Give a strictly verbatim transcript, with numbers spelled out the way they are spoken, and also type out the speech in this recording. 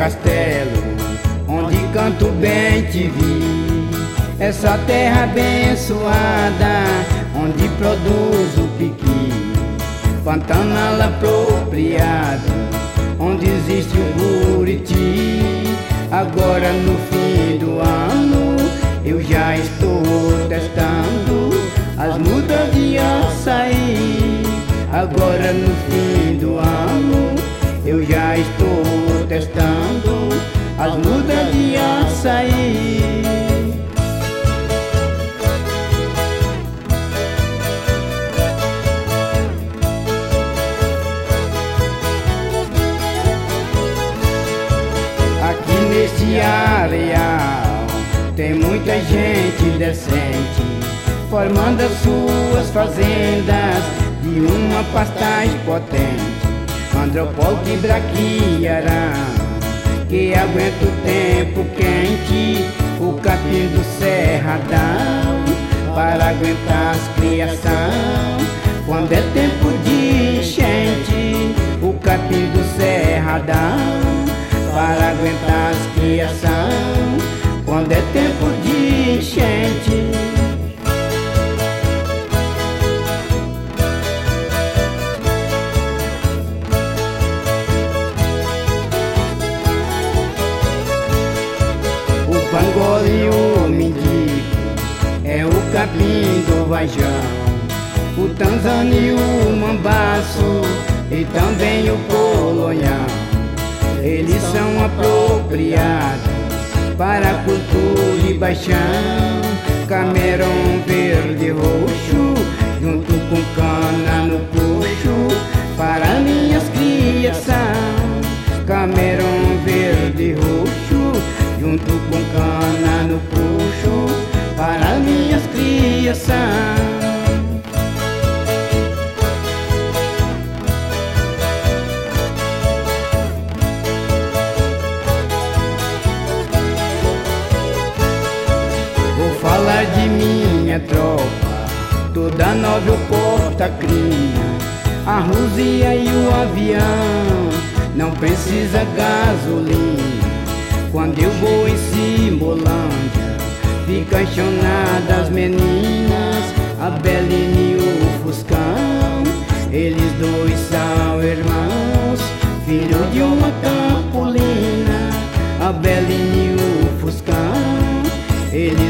castelo, onde canto bem te vi. Essa terra abençoada, onde produzo piqui. Pantanal apropriado, onde existe o Buriti. Agora no fim do ano, eu já estou testando as mudas de açaí. Agora no fim do ano, eu já estou testando as mudas de açaí. Aqui nesse areal tem muita gente decente, formando as suas fazendas de uma pastagem potente. Andropólogo e braquiarã, que aguenta o tempo quente. O capim do cerradão, para aguentar as criação. Quando é tempo de enchente, o capim do cerradão, para aguentar as criação. Quando é tempo de enchente. O pangola e o mendigo é o capim do vajão. O tanzano e o mambaço e também o polonhão, eles são apropriados para a cultura e baixão. Camerão verde e roxo, junto com cana no puxo, para minhas criação. Camerão verde e roxo, junto com cana no puxo, para minhas criação. Falar de minha tropa, toda nova eu porto a cria. A Rússia e o avião não precisa gasolina. Quando eu vou em Simbolândia, fica chonada as meninas, a Beline e o Fuscão. Eles dois são irmãos, filho de uma campolina, a Beline e o Fuscão. Eles